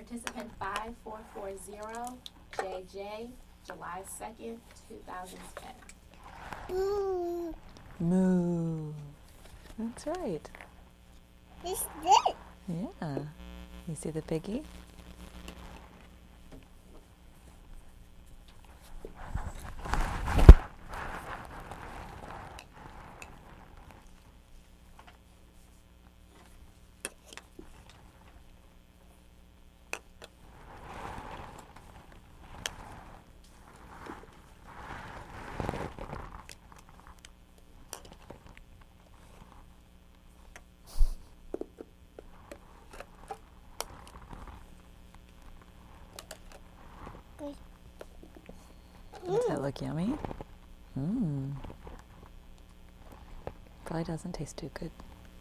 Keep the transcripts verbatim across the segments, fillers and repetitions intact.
Participant five four four zero, J J, July second, twenty ten. Moo. Moo. That's right. It's this. Yeah. You see the piggy? Does that look yummy? Mmm. Probably doesn't taste too good.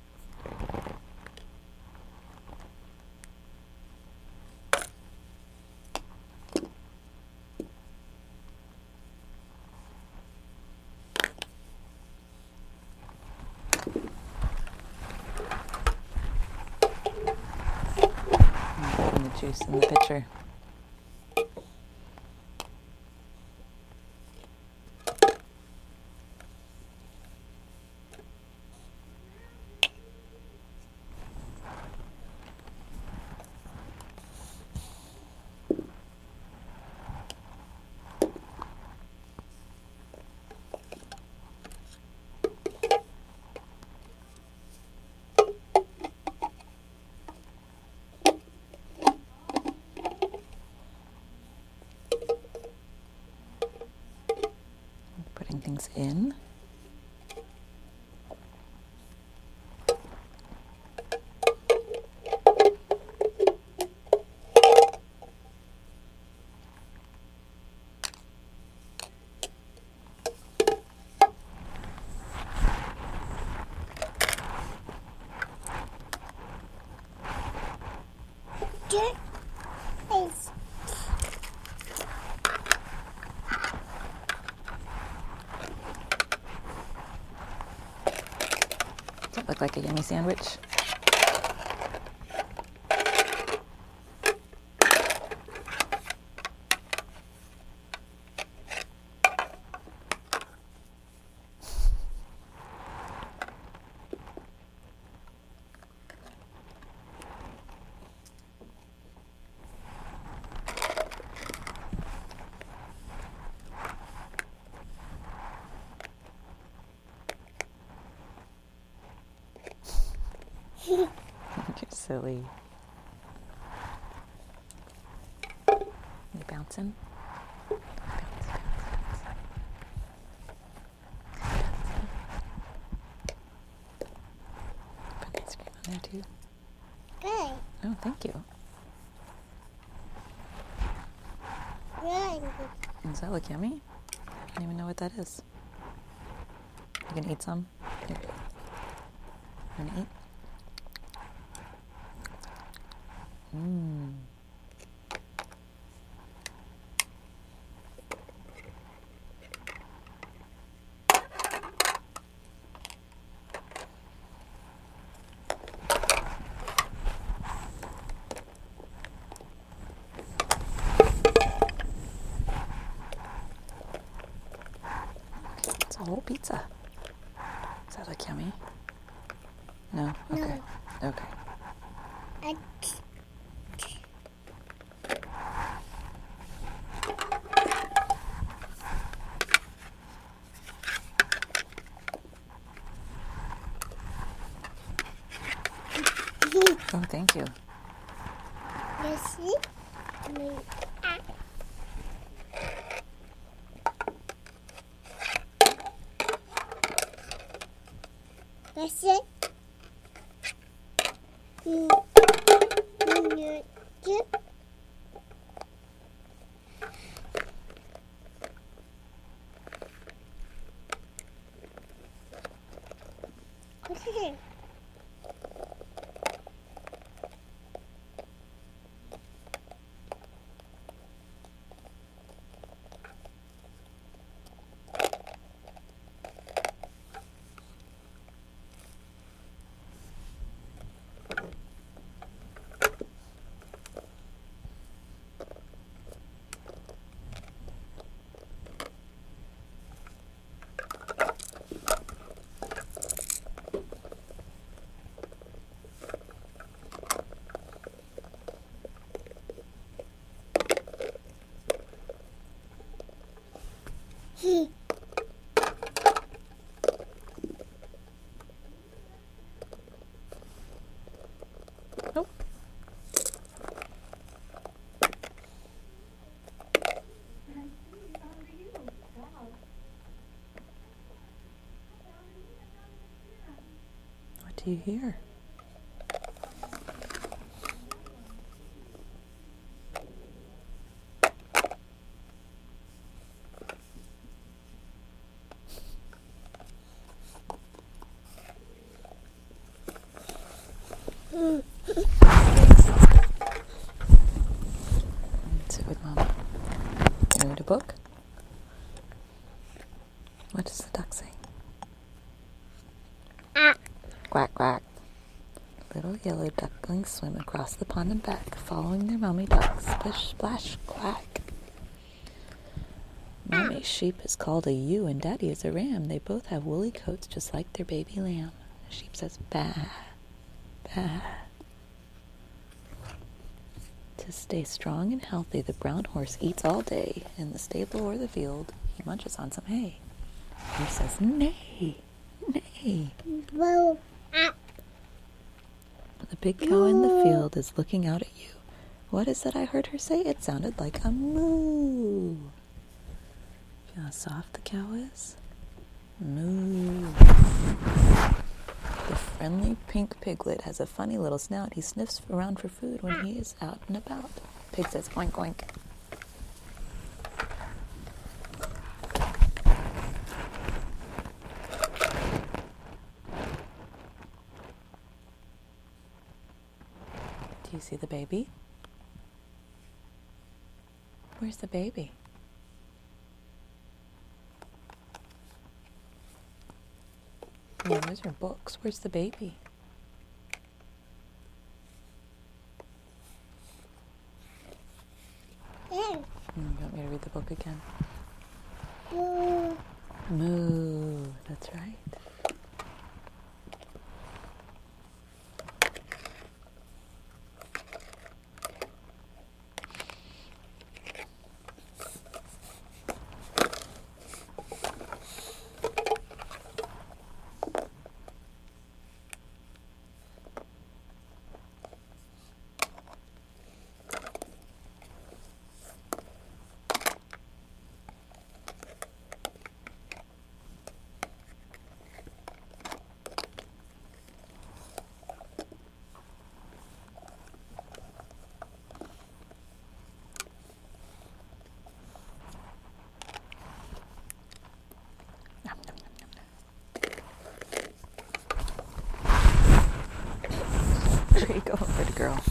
I'm putting the juice in the pitcher. Putting things in. Good. It's Does that look like a yummy sandwich? You're silly. You bouncing? Bounce, bounce, bounce. Put ice cream on there too. good. Oh, thank you. Good. Does that look yummy? I don't even know what that is. You gonna eat some? Here. You gonna eat? Mmm. It's a whole pizza. Does that look yummy? No? Okay. Okay. I Oh, thank you. You see? Me. Ah. That's it. Mm. Mm, you- Okay. Oh. What do you hear? Sit with Mama. Can you read a book? What does the duck say? Ah. Quack, quack. Little yellow ducklings swim across the pond and back, following their mommy duck. Splish, splash, quack. Mommy's sheep is called a ewe and Daddy is a ram. They both have woolly coats just like their baby lamb. The sheep says, bah, bah. To stay strong and healthy, the brown horse eats all day. In the stable or the field, he munches on some hay. He says, neigh, neigh. Whoa. Ah. The big cow in the field is looking out at you. What is that I heard her say? It sounded like a moo. Feel how soft the cow is? Moo. The friendly pink piglet has a funny little snout. He sniffs around for food when he is out and about. Pig says, oink, oink. Do you see the baby? Where's the baby? No, those are books. Where's the baby? There. Mm, you want me to read the book again? Whoa. Moo. That's right. Nom, nom, nom, nom, nom. There you go, pretty girl.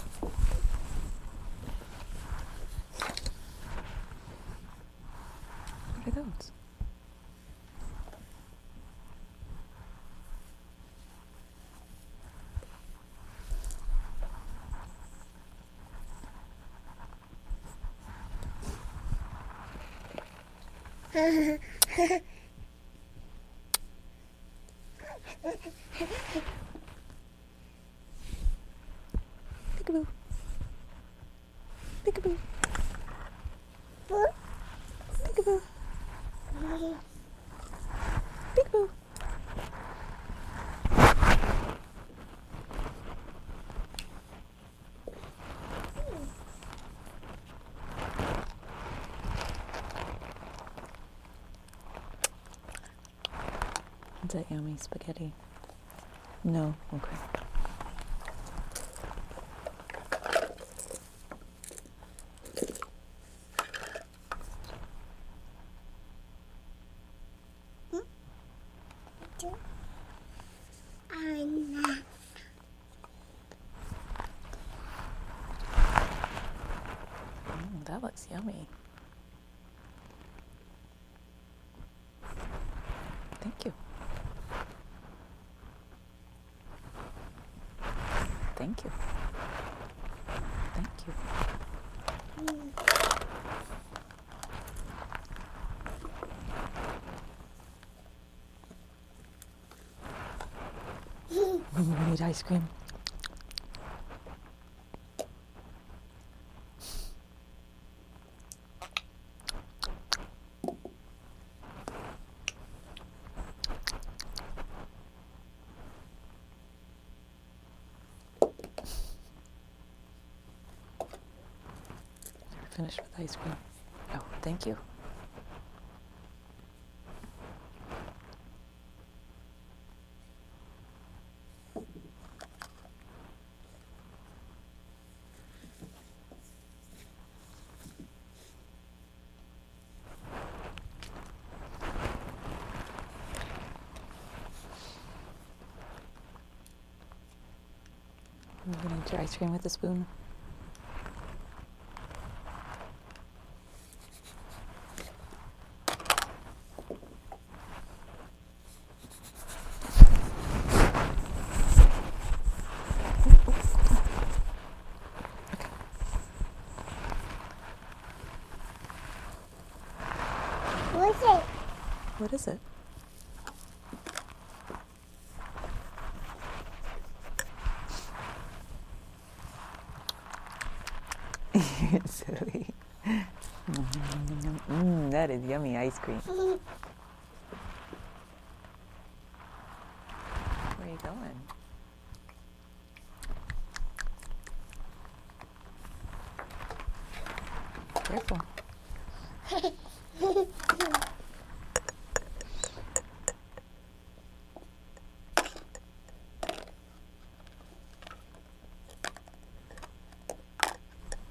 What are those? Peekaboo. Peekaboo. Peekaboo. Peekaboo. Is that yummy spaghetti? No? Okay. I'm not. Mm, that looks yummy. Thank you. Thank you. Thank you. We need ice cream. finished with ice cream. Oh, thank you. Are you going to eat your ice cream with a spoon? What's it? What is it? You're silly. Mmm, that is yummy ice cream. Where are you going? Careful.